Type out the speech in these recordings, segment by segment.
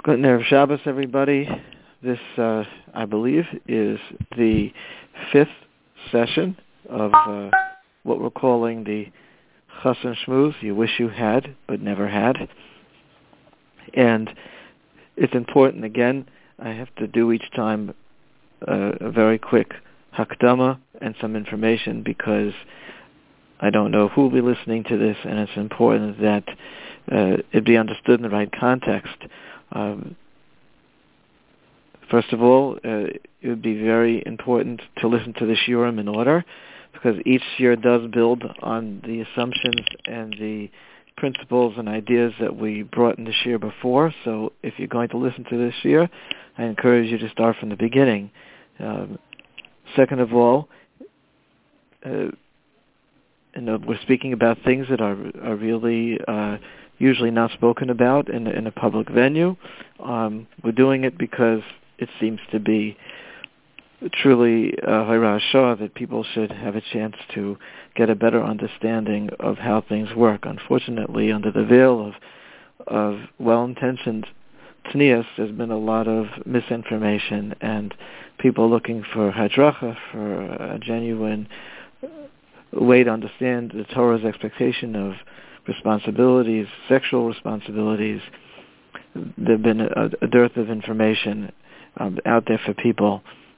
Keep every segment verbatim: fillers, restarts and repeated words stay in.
Good Erev Shabbos, everybody. This, uh, I believe, is the fifth session of uh, what we're calling the Chas and Shmuz, you wish you had, but never had. And it's important, again, I have to do each time uh, a very quick hakdama and some information because I don't know who will be listening to this, and it's important that uh, it be understood in the right context. Um, first of all, uh, it would be very important to listen to the shiurim in order, because each shiur does build on the assumptions and the principles and ideas that we brought in the shiur before. So if you're going to listen to this shiur, I encourage you to start from the beginning. Um, second of all, uh, and uh, we're speaking about things that are are really uh, usually not spoken about in, in a public venue. Um, we're doing it because it seems to be truly Hayra Shah that people should have a chance to get a better understanding of how things work. Unfortunately, under the veil of of well-intentioned tznius, there's been a lot of misinformation and people looking for hadracha, for a genuine way to understand the Torah's expectation of responsibilities, sexual responsibilities. There have been a, a dearth of information um, out there for people.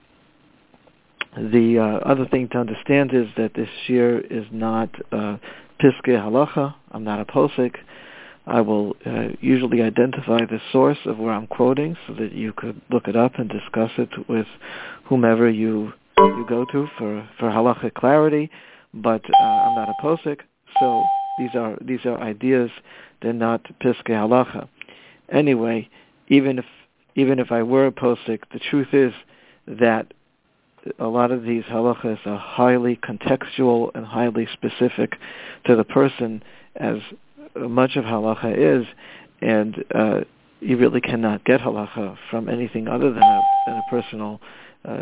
The uh, other thing to understand is that this shiur is not uh, piskei halacha. I'm not a posek. I will uh, usually identify the source of where I'm quoting so that you could look it up and discuss it with whomever you you go to for, for halachic clarity. But uh, I'm not a posek, so these are these are ideas. They're not piskei halacha. Anyway, even if even if I were a posek, the truth is that a lot of these halachas are highly contextual and highly specific to the person, as much of halacha is, and uh, you really cannot get halacha from anything other than a, than a personal uh,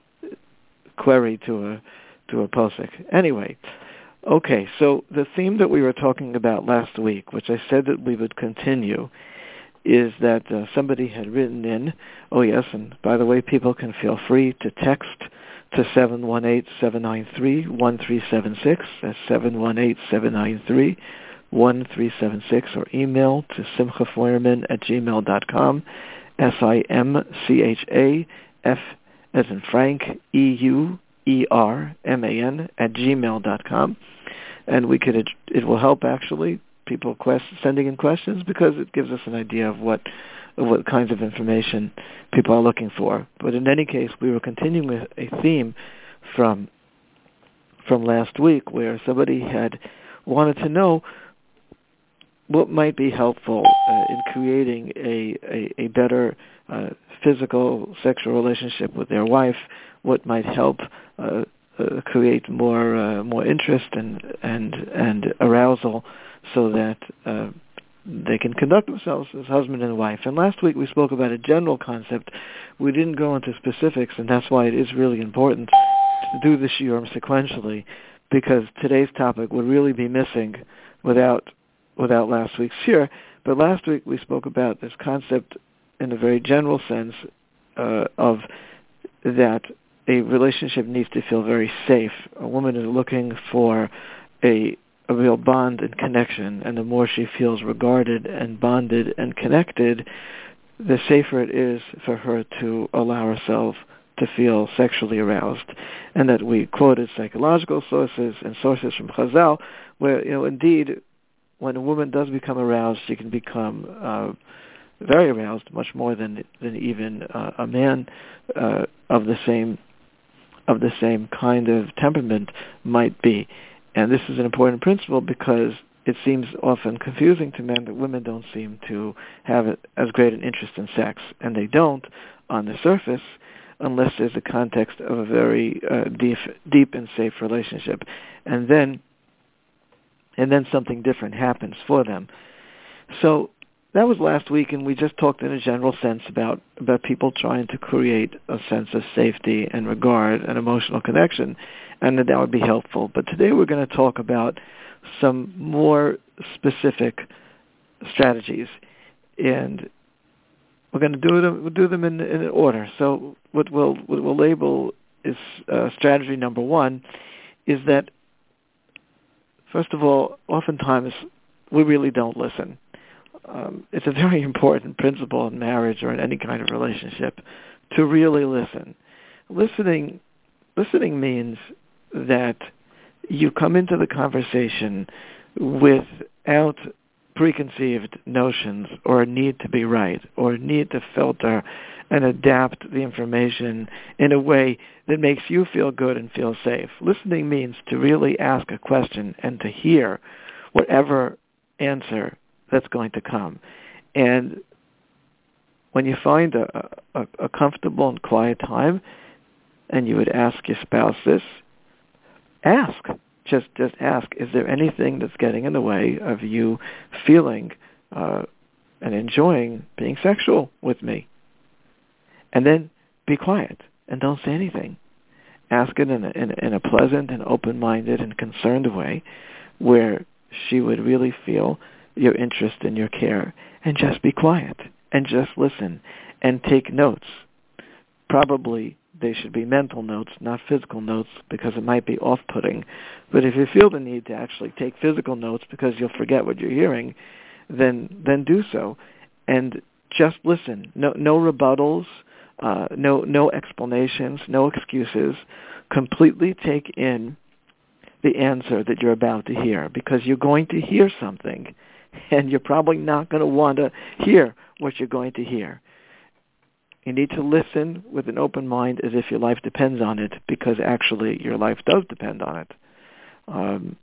query to a to a posek. Anyway, okay, so the theme that we were talking about last week, which I said that we would continue, is that uh, somebody had written in, oh yes, and by the way, people can feel free to text to seven one eight, seven nine three, one three seven six, that's seven one eight, seven nine three, one three seven six, or email to simcha feuerman at gmail dot com, S I M C H A F as in Frank, E U E R M A N at gmail dot com, and we could it will help actually people quest, sending in questions, because it gives us an idea of what of what kinds of information people are looking for. But in any case, we were continuing with a theme from from last week where somebody had wanted to know what might be helpful uh, in creating a, a, a better uh, physical, sexual relationship with their wife, what might help uh, uh, create more uh, more interest and, and, and arousal so that uh, they can conduct themselves as husband and wife. And last week we spoke about a general concept. We didn't go into specifics, and that's why it is really important to do the shiurim sequentially, because today's topic would really be missing without without last week's shiur. But last week we spoke about this concept in a very general sense uh, of that a relationship needs to feel very safe. A woman is looking for a a real bond and connection, and the more she feels regarded and bonded and connected, the safer it is for her to allow herself to feel sexually aroused. And that we quoted psychological sources and sources from Chazal, where, you know, indeed, when a woman does become aroused, she can become uh, very aroused, much more than than even uh, a man uh, of the same of the same kind of temperament might be. And this is an important principle because it seems often confusing to men that women don't seem to have as great an interest in sex, and they don't on the surface unless there's a context of a very uh, deep, deep and safe relationship, and then and then something different happens for them. So that was last week, and we just talked in a general sense about, about people trying to create a sense of safety and regard and emotional connection, and that that would be helpful. But today we're going to talk about some more specific strategies. And we're going to do them. We'll do them in, in order. So what we'll what we'll label is uh, strategy number one is that, first of all, oftentimes we really don't listen. Um, it's a very important principle in marriage or in any kind of relationship to really listen. Listening, listening means that you come into the conversation without preconceived notions or a need to be right or a need to filter and adapt the information in a way that makes you feel good and feel safe. Listening means to really ask a question and to hear whatever answer that's going to come. And when you find a, a, a comfortable and quiet time and you would ask your spouse this, ask. Just just ask, is there anything that's getting in the way of you feeling uh, and enjoying being sexual with me? And then be quiet and don't say anything. Ask it in a, in a, in a pleasant and open-minded and concerned way where she would really feel your interest and your care, and just be quiet and just listen and take notes. Probably they should be mental notes, not physical notes, because it might be off-putting. But if you feel the need to actually take physical notes because you'll forget what you're hearing, then then do so. And just listen. No no rebuttals, uh, no no explanations, no excuses. Completely take in the answer that you're about to hear, because you're going to hear something, and you're probably not going to want to hear what you're going to hear. You need to listen with an open mind as if your life depends on it, because actually your life does depend on it. Um,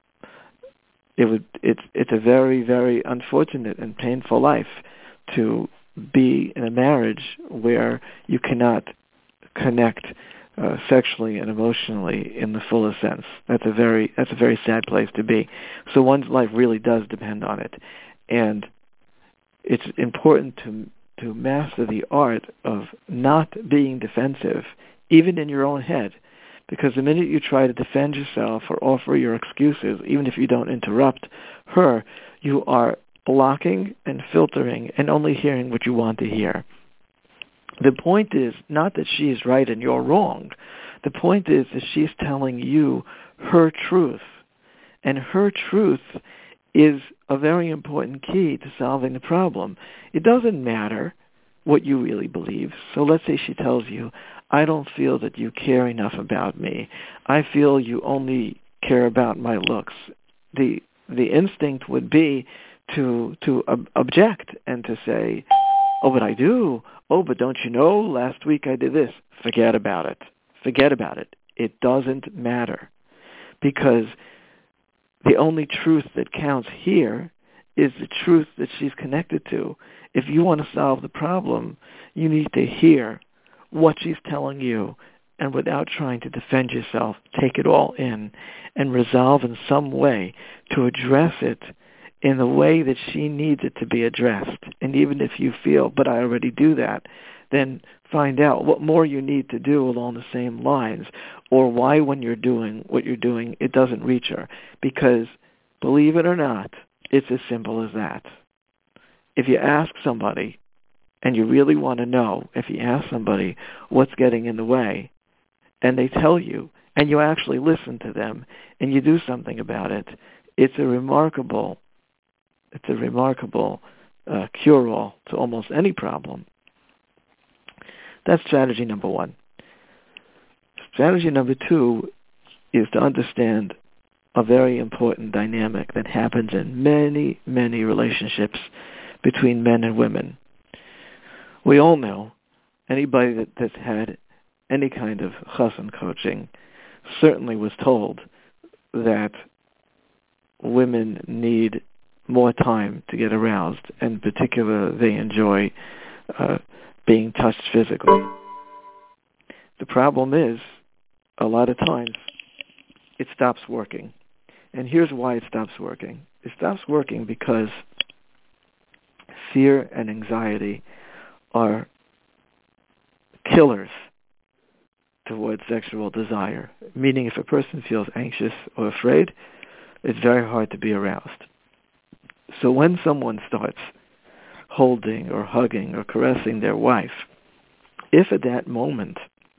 it would, it's, it's a very, very unfortunate and painful life to be in a marriage where you cannot connect uh, sexually and emotionally in the fullest sense. That's a very, that's a very sad place to be. So one's life really does depend on it. And it's important to to master the art of not being defensive, even in your own head. Because the minute you try to defend yourself or offer your excuses, even if you don't interrupt her, you are blocking and filtering and only hearing what you want to hear. The point is not that she is right and you're wrong. The point is that she's telling you her truth. And her truth is a very important key to solving the problem. It doesn't matter what you really believe. So let's say she tells you, I don't feel that you care enough about me. I feel you only care about my looks. The the instinct would be to to ob- object and to say, oh, but I do. Oh, but don't you know, last week I did this. Forget about it. Forget about it. It doesn't matter. Because the only truth that counts here is the truth that she's connected to. If you want to solve the problem, you need to hear what she's telling you, and without trying to defend yourself, take it all in and resolve in some way to address it in the way that she needs it to be addressed. And even if you feel, but I already do that, then find out what more you need to do along the same lines, or why when you're doing what you're doing, it doesn't reach her. Because, believe it or not, it's as simple as that. If you ask somebody, and you really want to know, if you ask somebody what's getting in the way, and they tell you, and you actually listen to them, and you do something about it, it's a remarkable, it's a remarkable uh, cure-all to almost any problem. That's strategy number one. Strategy number two is to understand a very important dynamic that happens in many, many relationships between men and women. We all know, anybody that, that's had any kind of chassan coaching certainly was told that women need more time to get aroused, and in particular they enjoy uh, being touched physically. The problem is, a lot of times, it stops working. And here's why it stops working. It stops working because fear and anxiety are killers towards sexual desire. Meaning if a person feels anxious or afraid, it's very hard to be aroused. So when someone starts holding or hugging or caressing their wife, if at that moment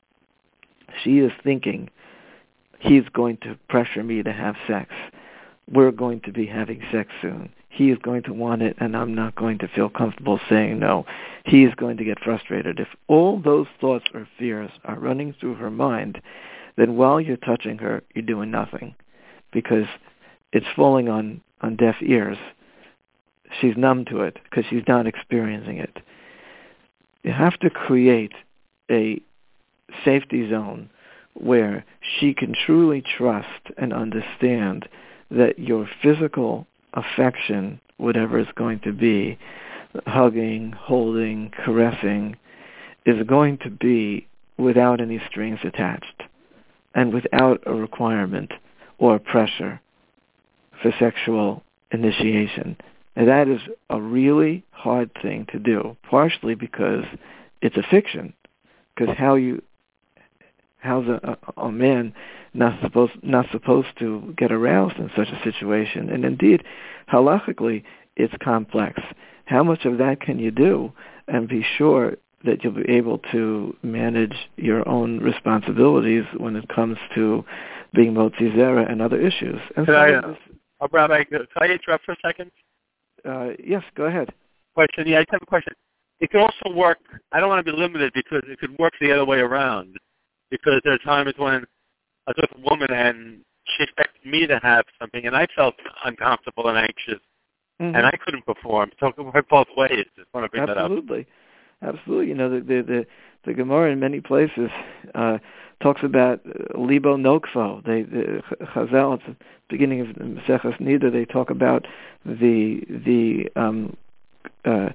she is thinking, he's going to pressure me to have sex, we're going to be having sex soon, he is going to want it and I'm not going to feel comfortable saying no, he is going to get frustrated. If all those thoughts or fears are running through her mind, then while you're touching her, you're doing nothing, because it's falling on, on deaf ears. She's numb to it because she's not experiencing it. You have to create a safety zone where she can truly trust and understand that your physical affection, whatever it's going to be, hugging, holding, caressing, is going to be without any strings attached and without a requirement or pressure for sexual initiation. And that is a really hard thing to do, partially because it's a fiction. Because how you, how's a, a man not supposed not supposed to get aroused in such a situation? And indeed, halachically, it's complex. How much of that can you do and be sure that you'll be able to manage your own responsibilities when it comes to being motzi zera and other issues? And Could I, uh, oh, Rabbi, could I interrupt for a second? Uh, yes, go ahead. Question. Yeah, I just have a question. It could also work, I don't want to be limited because it could work the other way around. Because there are times when I was with a woman and she expected me to have something and I felt uncomfortable and anxious mm-hmm. and I couldn't perform. So it could work both ways. Just want to bring Absolutely. that up. Absolutely. You know, the, the, the, the Gemara in many places uh, talks about uh, libo nokfo. They, the Chazal, at the beginning of Maseches Nida, they talk about the the um, uh,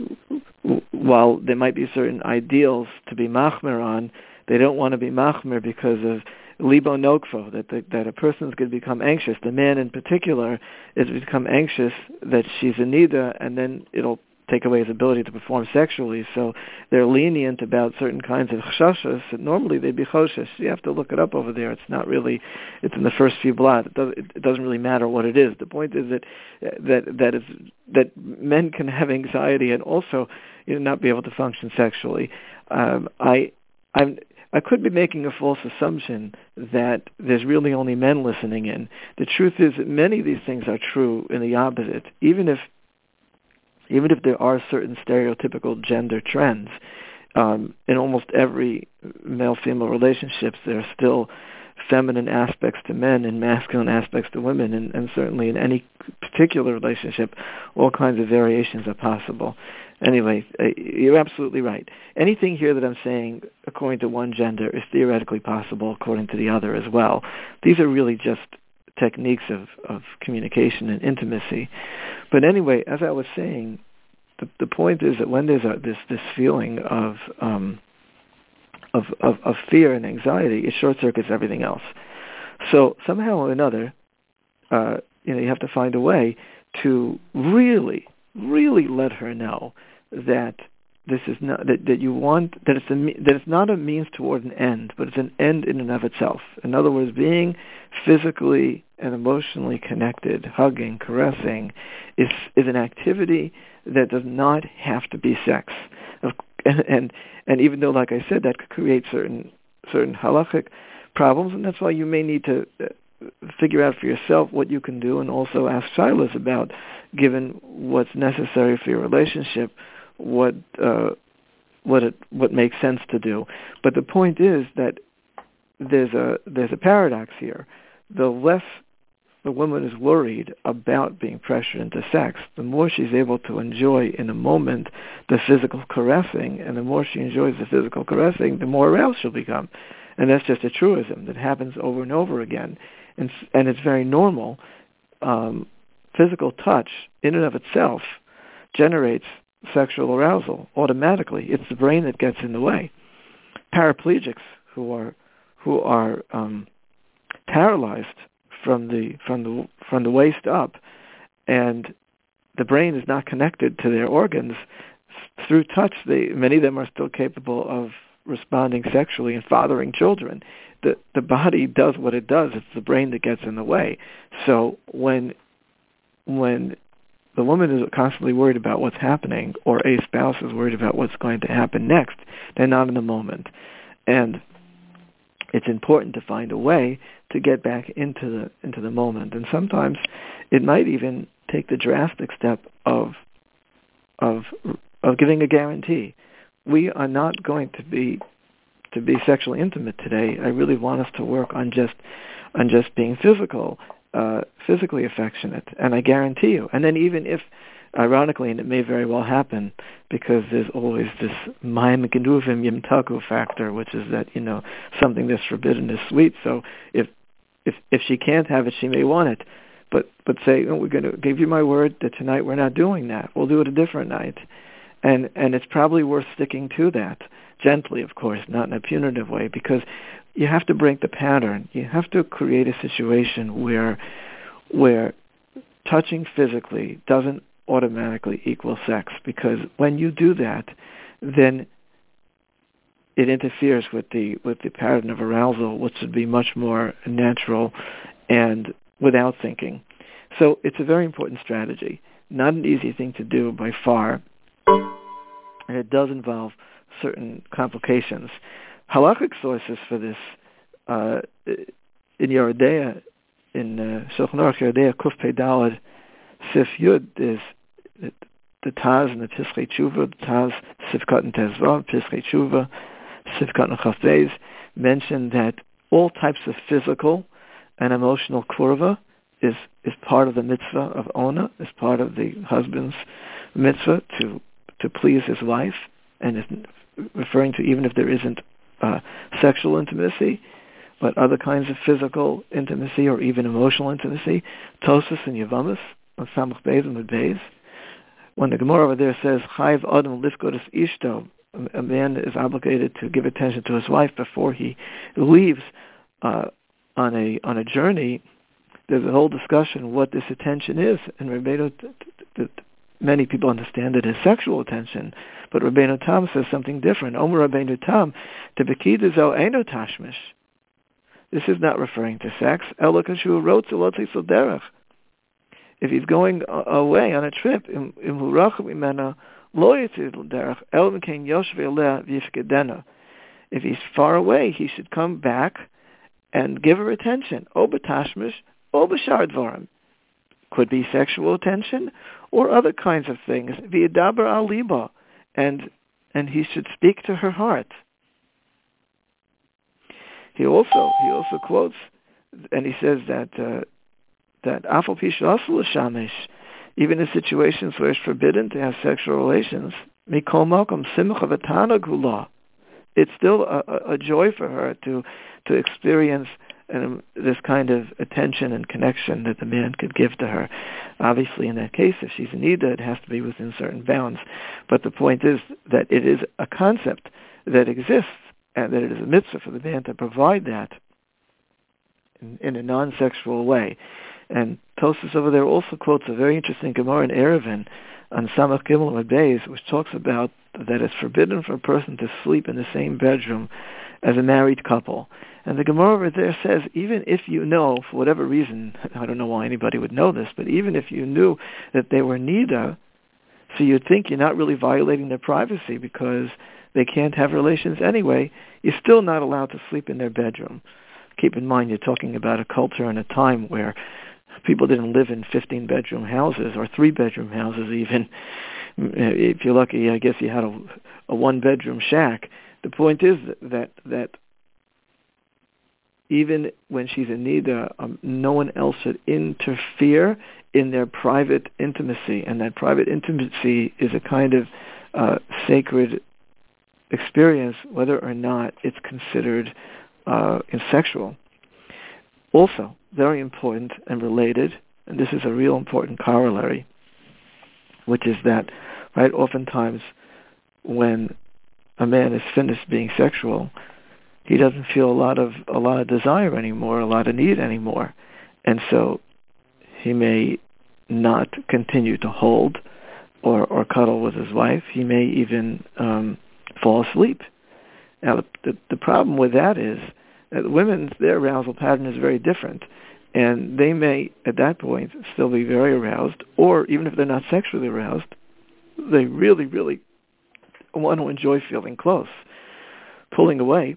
while there might be certain ideals to be machmer on, they don't want to be machmer because of libo nokfo, that the, that a person is going to become anxious. The man in particular is become anxious that she's a nida, and then it'll take away his ability to perform sexually. So they're lenient about certain kinds of chshashas that normally they'd be choshesh. You have to look it up over there. It's not really, it's in the first few blot. It, does, it doesn't really matter what it is. The point is that that that is that men can have anxiety and also, you know, not be able to function sexually. Um, I I'm I could be making a false assumption that there's really only men listening in. The truth is that many of these things are true in the opposite. Even if Even if there are certain stereotypical gender trends, um, in almost every male-female relationships, there are still feminine aspects to men and masculine aspects to women, and, and certainly in any particular relationship, all kinds of variations are possible. Anyway, uh, you're absolutely right. Anything here that I'm saying, according to one gender, is theoretically possible according to the other as well. These are really just techniques of, of communication and intimacy. But anyway, as I was saying, the, the point is that when there's a, this this feeling of, um, of of of fear and anxiety, it short circuits everything else. So somehow or another, uh, you know, you have to find a way to really, really let her know that this is not that, that you want that it's a that it's not a means toward an end, but it's an end in and of itself. In other words, being physically and emotionally connected, hugging, caressing, is is an activity that does not have to be sex. And and, and even though, like I said, that could create certain certain halachic problems, and that's why you may need to figure out for yourself what you can do, and also ask Silas about, given what's necessary for your relationship, what uh, what it what makes sense to do. But the point is that there's a there's a paradox here. The less the woman is worried about being pressured into sex, the more she's able to enjoy in a moment the physical caressing, and the more she enjoys the physical caressing, the more aroused she'll become. And that's just a truism that happens over and over again, and and it's very normal. Um, physical touch, in and of itself, generates sexual arousal automatically. It's the brain that gets in the way. Paraplegics who are who are um, paralyzed from the from the from the waist up, and the brain is not connected to their organs through touch. They many of them are still capable of responding sexually and fathering children. The the body does what it does. It's the brain that gets in the way. So when when the woman is constantly worried about what's happening, or a spouse is worried about what's going to happen next. They're not in the moment. And it's important to find a way to get back into the into the moment. And sometimes it might even take the drastic step of of of giving a guarantee. We are not going to be to be sexually intimate today. I really want us to work on just on just being physical, uh, physically affectionate, and I guarantee you. And then even if, ironically, and it may very well happen, because there's always this ma'im genuvim yimtaku factor, which is that, you know, something that's forbidden is sweet. So if if if she can't have it, she may want it. But but say, oh, we're going to give you my word that tonight we're not doing that. We'll do it a different night. And and it's probably worth sticking to that, gently, of course, not in a punitive way, because you have to break the pattern. You have to create a situation where where touching physically doesn't automatically equal sex, because when you do that, then it interferes with the with the pattern of arousal, which would be much more natural and without thinking. So it's a very important strategy. Not an easy thing to do by far, and it does involve certain complications. Halakhic sources for this uh, in Yoreh De'ah, in uh, Shulchan Aruch Yoreh De'ah Kuf Pei Daled Sif Yud, is the Taz and the Pischei Tshuva, the Taz Sifkat and Tezvav, Pischei Tshuva, Sifkat and Chaf Beis, mention that all types of physical and emotional kurva is is part of the mitzvah of Ona, is part of the husband's mitzvah to to please his wife, and is referring to even if there isn't uh, sexual intimacy, but other kinds of physical intimacy or even emotional intimacy. Tosas and Yavamas on Samach Beis and Beis. When the Gemara over there says Chayv Adam Lifkodas Ishto, a man is obligated to give attention to his wife before he leaves uh, on a on a journey. There's a whole discussion what this attention is, and Rabbeinu, t- t- t- many people understand it as sexual attention, but Rabbeinu Tam says something different. Omer Rabbeinu Tam, tebekid zo eino tashmish. This is not referring to sex. Elo kashu wrote zelotzi soderech. If he's going away on a trip, im hurach imena lo yitzid derech el mikein yoshve aleh v'yifkedena. If he's far away, he should come back and give her attention. O b'tashmish, o b'shar dvarim. Could be sexual attention or other kinds of things. V'yedaber al liba, and and he should speak to her heart. He also he also quotes, and he says that uh, that afal pi she'asur l'shamesh, even in situations where it's forbidden to have sexual relations, mikol makom simcha v'tanug hula, it's still a, a, a joy for her to to experience um, this kind of attention and connection that the man could give to her. Obviously, in that case, if she's in nida, it has to be within certain bounds. But the point is that it is a concept that exists, and that it is a mitzvah for the man to provide that in, in a non-sexual way. And Tosfos over there also quotes a very interesting Gemara in Eruvin on Samach Gimel and Beis, which talks about that it's forbidden for a person to sleep in the same bedroom as a married couple. And the Gemara over there says, even if you know, for whatever reason, I don't know why anybody would know this, but even if you knew that they were nida, so you'd think you're not really violating their privacy because they can't have relations anyway, you're still not allowed to sleep in their bedroom. Keep in mind, you're talking about a culture and a time where people didn't live in fifteen-bedroom houses or three-bedroom houses even. If you're lucky, I guess you had a, a one-bedroom shack. The point is that that even when she's in nida, um, no one else should interfere in their private intimacy, and that private intimacy is a kind of uh, sacred experience, whether or not it's considered uh, sexual. Also, very important and related, and this is a real important corollary, which is that, right, oftentimes when a man is finished being sexual, he doesn't feel a lot of a lot of desire anymore, a lot of need anymore, and so he may not continue to hold or, or cuddle with his wife. He may even um, fall asleep. Now, the, the problem with that is that women's, their arousal pattern is very different. And they may, at that point, still be very aroused, or even if they're not sexually aroused, they really, really want to enjoy feeling close. Pulling away,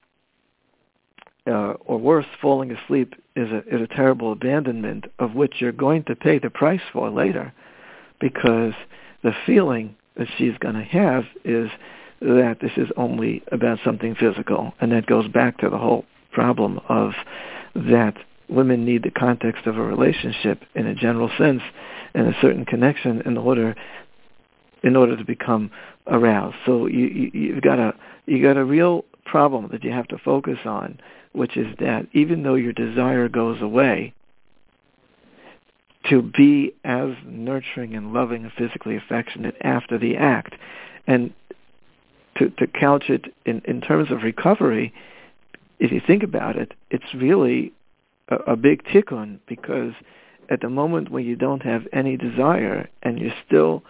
uh, or worse, falling asleep, is a, is a terrible abandonment of which you're going to pay the price for later, because the feeling that she's going to have is that this is only about something physical, and that goes back to the whole problem of that women need the context of a relationship in a general sense and a certain connection in order in order to become aroused. So you, you, you've got a you got a real problem that you have to focus on, which is that even though your desire goes away, to be as nurturing and loving and physically affectionate after the act, and to, to couch it in, in terms of recovery, if you think about it, it's really a, a big tikkun, because at the moment when you don't have any desire and you're still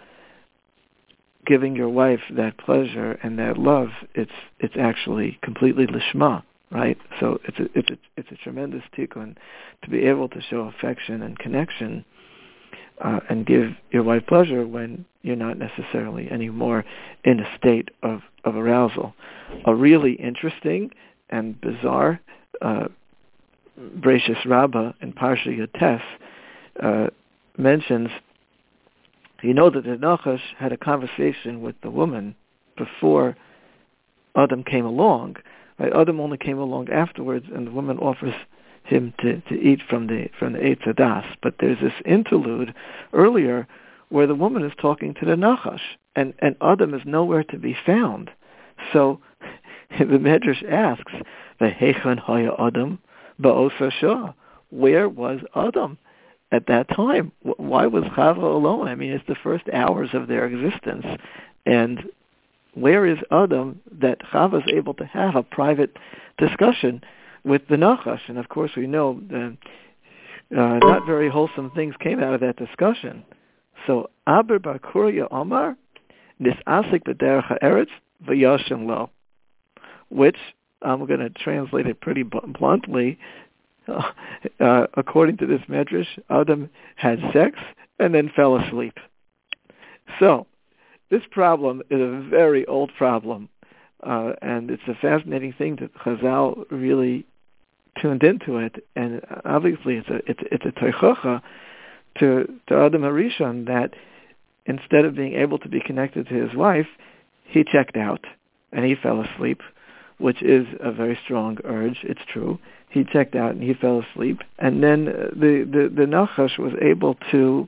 giving your wife that pleasure and that love, it's it's actually completely lishma, right? So it's a, it's a, it's a tremendous tikkun to be able to show affection and connection uh, and give your wife pleasure when you're not necessarily anymore in a state of, of arousal. A really interesting and bizarre uh, Bereshis Rabbah in Parsha Yotes uh, mentions, you know that the Nachash had a conversation with the woman before Adam came along. Right? Adam only came along afterwards, and the woman offers him to, to eat from the from the Eitz Hadas. But there's this interlude earlier where the woman is talking to the Nachash, and, and Adam is nowhere to be found. So the Medrash asks, "V'hechan haya Adam ba'osa shah?" Where was Adam at that time? Why was Chava alone? I mean, it's the first hours of their existence, and where is Adam that Chava is able to have a private discussion with the Nachash? And of course, we know that uh, not very wholesome things came out of that discussion. So, Aber bar Kurya Omar nisasik b'derech ha'eretz v'yashin lo, which I'm going to translate it pretty bluntly. Uh, uh, according to this medrash, Adam had sex and then fell asleep. So, this problem is a very old problem, uh, and it's a fascinating thing that Chazal really tuned into it. And obviously, it's a it's, it's a teichacha to to Adam HaRishon that instead of being able to be connected to his wife, he checked out and he fell asleep, which is a very strong urge. It's true. He checked out and he fell asleep, and then the the, the Nachash was able to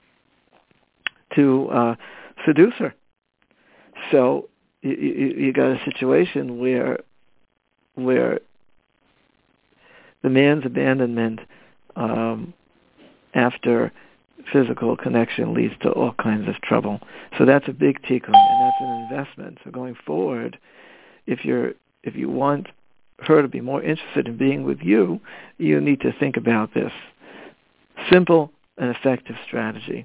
to uh, seduce her. So you, you, you got a situation where where the man's abandonment um, after physical connection leads to all kinds of trouble. So that's a big tikkun, and that's an investment. So going forward, if you're if you want her to be more interested in being with you, you need to think about this. Simple and effective strategy.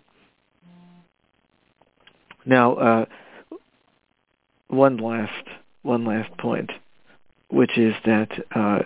Now, uh, one last one last point, which is that, uh,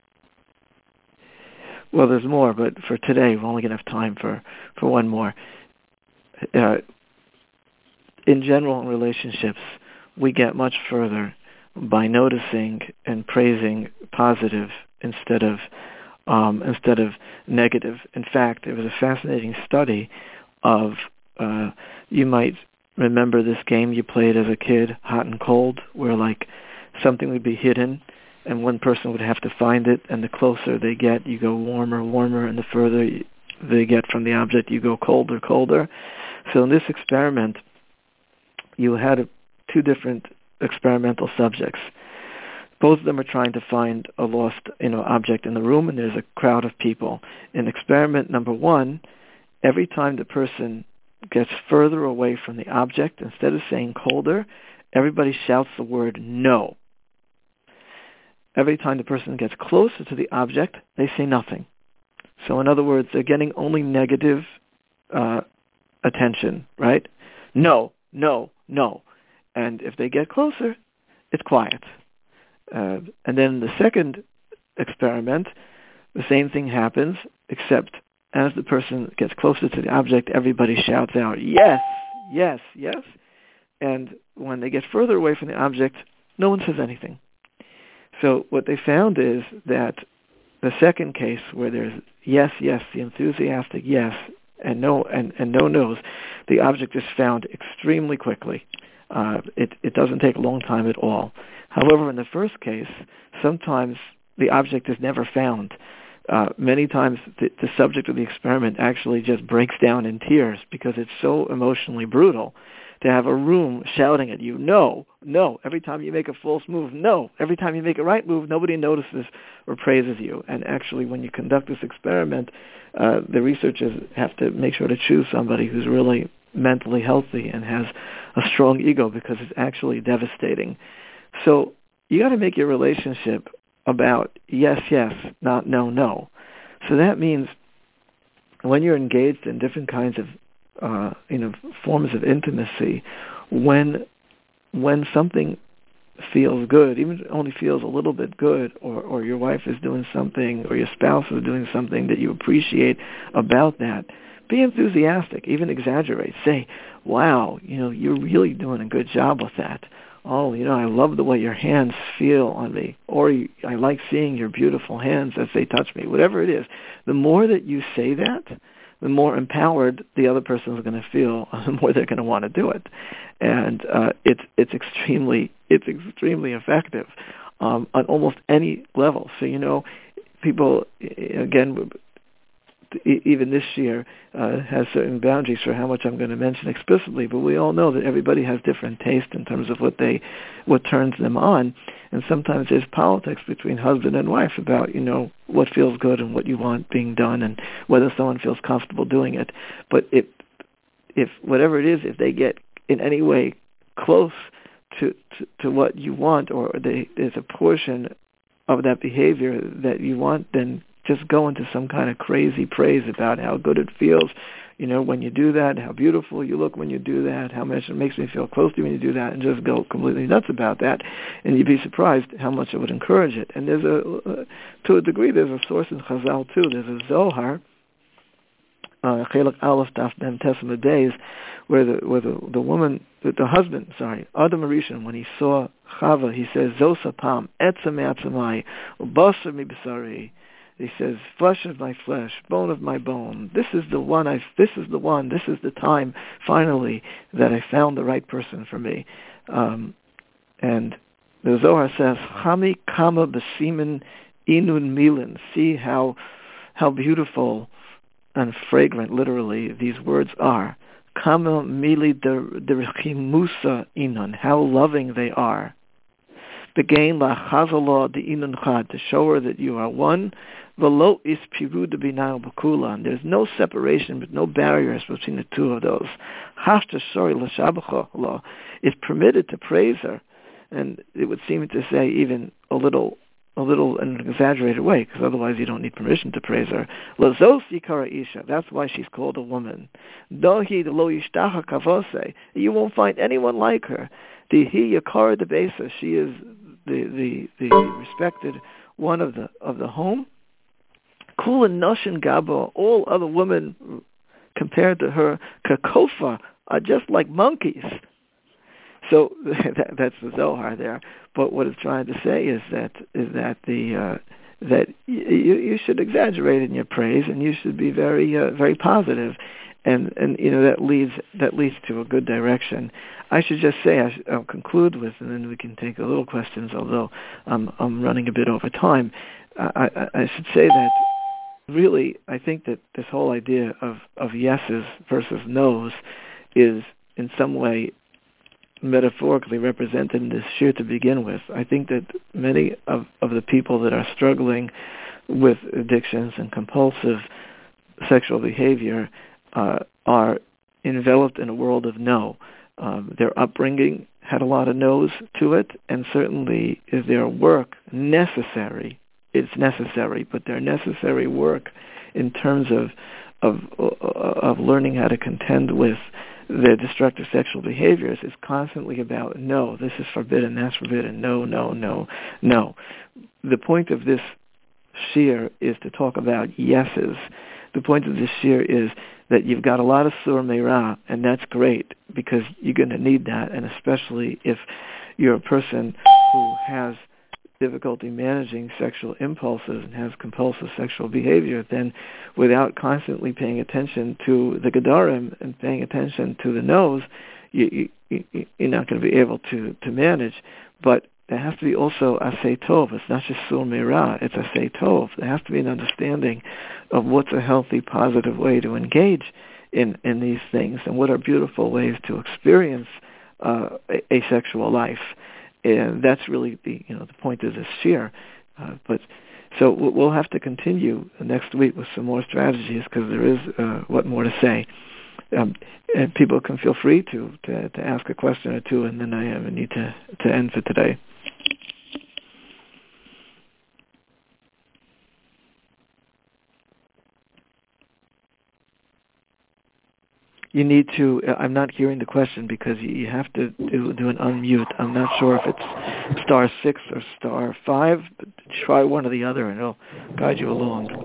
well, there's more, but for today, we're only going to have time for, for one more. Uh, in general, in relationships, we get much further by noticing and praising positive instead of um, instead of negative. In fact, there was a fascinating study of, uh, you might remember this game you played as a kid, Hot and Cold, where like something would be hidden and one person would have to find it, and the closer they get, you go warmer, warmer, and the further they get from the object, you go colder, colder. So in this experiment, you had a, two different experimental subjects. Both of them are trying to find a lost, you know, object in the room, and there's a crowd of people. In experiment number one, every time the person gets further away from the object, instead of saying colder, everybody shouts the word no. Every time the person gets closer to the object, they say nothing. So in other words, they're getting only negative uh, attention, right? No, no, no. And if they get closer, it's quiet. Uh, and then the second experiment, the same thing happens, except as the person gets closer to the object, everybody shouts out, yes, yes, yes. And when they get further away from the object, no one says anything. So what they found is that the second case, where there's yes, yes, the enthusiastic yes, and no, and, and no no's, the object is found extremely quickly. Uh, it, it doesn't take a long time at all. However, in the first case, sometimes the object is never found. Uh, many times the, the subject of the experiment actually just breaks down in tears because it's so emotionally brutal to have a room shouting at you, no, no, every time you make a false move, no, every time you make a right move, nobody notices or praises you. And actually, when you conduct this experiment, uh, the researchers have to make sure to choose somebody who's really mentally healthy and has a strong ego, because it's actually devastating. So you got to make your relationship about yes, yes, not no, no. So that means when you're engaged in different kinds of uh, you know forms of intimacy, when when something feels good, even if it only feels a little bit good, or, or your wife is doing something, or your spouse is doing something that you appreciate about that, be enthusiastic, even exaggerate. Say, wow, you know, you're really doing a good job with that. Oh, you know, I love the way your hands feel on me. Or I like seeing your beautiful hands as they touch me. Whatever it is, the more that you say that, the more empowered the other person is going to feel, the more they're going to want to do it. And uh, it's it's extremely it's extremely effective um, on almost any level. So, you know, people, again, even this year uh, has certain boundaries for how much I'm going to mention explicitly, but we all know that everybody has different taste in terms of what they, what turns them on, and sometimes there's politics between husband and wife about, you know, what feels good and what you want being done and whether someone feels comfortable doing it. But if, if whatever it is, if they get in any way close to, to, to what you want, or they, there's a portion of that behavior that you want, then just go into some kind of crazy praise about how good it feels, you know, when you do that, how beautiful you look when you do that, how much it makes me feel close to you when you do that, and just go completely nuts about that. And you'd be surprised how much it would encourage it. And there's a, uh, to a degree, there's a source in Chazal too. There's a Zohar, Chelek Aleph Daf Mem Tesem Days, where the where the, the woman, the, the husband, sorry, Adam Rishon, when he saw Chava, he says, Zosapam, Etzem Etzemai, Ubasar Mi B'sari. He says, flesh of my flesh, bone of my bone. This is the one. I. This is the one. This is the time, finally, that I found the right person for me. Um, and the Zohar says, Chami kama b'simen inun milin. See how how beautiful and fragrant, literally, these words are. Kama mili derechimusa inun. How loving they are. Begain la chazala de inun chad, to show her that you are one. V'lo is piru de binayil b'kulan. There's no separation, but no barriers between the two of those. Hashta shori l'shabacha la. It's permitted to praise her, and it would seem to say even a little, a little in an exaggerated way, because otherwise you don't need permission to praise her. Lazos yikara isha. That's why she's called a woman. Dohi de lo yishtacha kavose. You won't find anyone like her. Dihi yakara de besa. She is the the the respected one of the of the home. Kula noshin gabo, all other women compared to her, kakofa, are just like monkeys. So that, that's the Zohar there. But what it's trying to say is that is that the uh, that you, you should exaggerate in your praise, and you should be very uh, very positive, and and you know that leads that leads to a good direction. I should just say, I should, I'll conclude with, and then we can take a little questions. Although I'm I'm running a bit over time, I, I, I should say that. Really, I think that this whole idea of, of yeses versus nos is in some way metaphorically represented in this shir to begin with. I think that many of, of the people that are struggling with addictions and compulsive sexual behavior uh, are enveloped in a world of no. Um, their upbringing had a lot of no's to it, and certainly is their work necessary. It's necessary, but their necessary work in terms of of of learning how to contend with their destructive sexual behaviors is constantly about no, this is forbidden, that's forbidden, no, no, no, no. The point of this shiur is to talk about yeses. The point of this shiur is that you've got a lot of sur meirah, and that's great because you're going to need that, and especially if you're a person who has difficulty managing sexual impulses and has compulsive sexual behavior, then without constantly paying attention to the gedarim and paying attention to the nose, you, you, you're not going to be able to, to manage. But there has to be also asay tov. It's not just sur meirah, it's asay tov. There has to be an understanding of what's a healthy, positive way to engage in, in these things and what are beautiful ways to experience uh, a, a sexual life. And that's really the you know the point of this shiur. Uh, but so we'll have to continue next week with some more strategies because there is uh, what more to say. Um, and people can feel free to, to, to ask a question or two, and then I have a need to, to end for today. You need to, I'm not hearing the question because you have to do, do an unmute. I'm not sure if it's star six or star five, but try one or the other and it'll guide you along.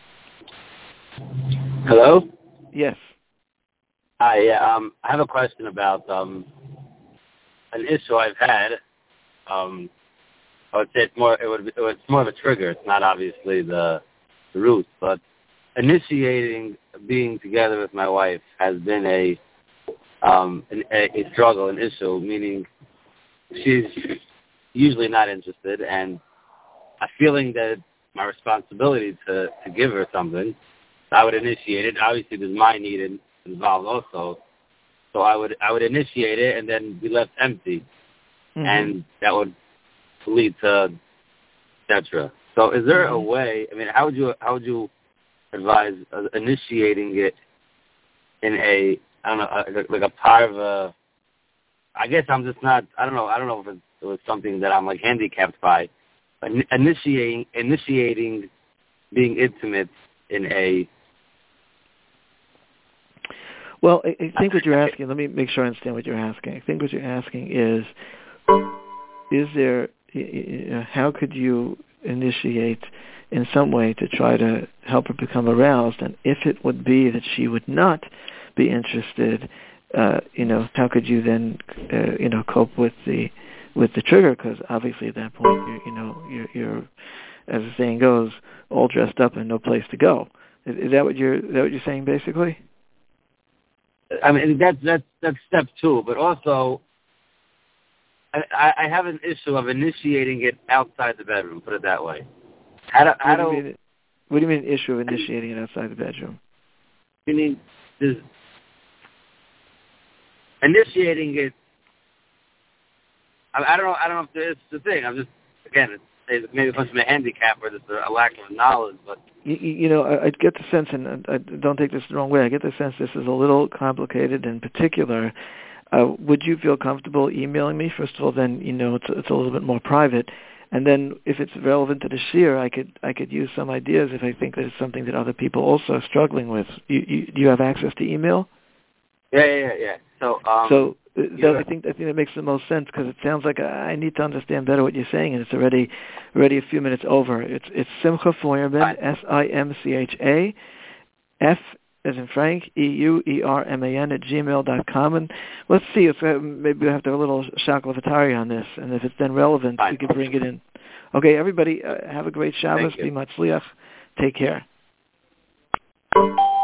Hello? Yes. Hi, yeah, um, I have a question about um, an issue I've had. Um, I would say it's more, it would, it's more of a trigger. It's not obviously the, the root, but initiating being together with my wife has been a, um, an, a, a struggle, an issue, meaning she's usually not interested, and a feeling that it's my responsibility to, to give her something. I would initiate it. Obviously, there's my need involved also, so I would I would initiate it, and then be left empty, mm-hmm. and that would lead to et cetera. So, is there mm-hmm. a way? I mean, how would you how would you advise uh, initiating it in a, I don't know, like a part of a, I guess I'm just not, I don't know, I don't know if it, it was something that I'm like handicapped by, but initiating, initiating being intimate in a. Well, I, I think what you're asking, let me make sure I understand what you're asking. I think what you're asking is, is there, how could you initiate in some way to try to help her become aroused, and if it would be that she would not be interested, uh, you know, how could you then, uh, you know, cope with the with the trigger? Because obviously at that point, you, you know, you're, you're, as the saying goes, all dressed up and no place to go. Is, is that what you're? Is that what you're saying, basically? I mean, that's that's that's step two, but also, I, I have an issue of initiating it outside the bedroom. Put it that way. How do, how what, do you mean, what do you mean issue of initiating it outside the bedroom? I mean, there's initiating it. I, I don't know. I don't know if there's the thing. I'm just again, it's, maybe it comes from a handicap or just a lack of knowledge. But you, you know, I, I get the sense, and I, don't take this the wrong way. I get the sense this is a little complicated. In particular, uh, would you feel comfortable emailing me? First of all, then you know it's it's a little bit more private. And then, if it's relevant to the shiur, I could I could use some ideas if I think that it's something that other people also are struggling with. You, you, do you have access to email? Yeah, yeah, yeah. yeah. So, um, so uh, yeah. that, I think I think that makes the most sense because it sounds like I need to understand better what you're saying, and it's already already a few minutes over. It's it's Simcha Feuerman, S I M C H A, F as in Frank, E U E R M A N at gmail dot com. And let's see if uh, maybe we have to have a little shaklatari on this, and if it's then relevant, Fine. we can bring it in. Okay, everybody, uh, have a great Shabbos. Be matzliach. Take care.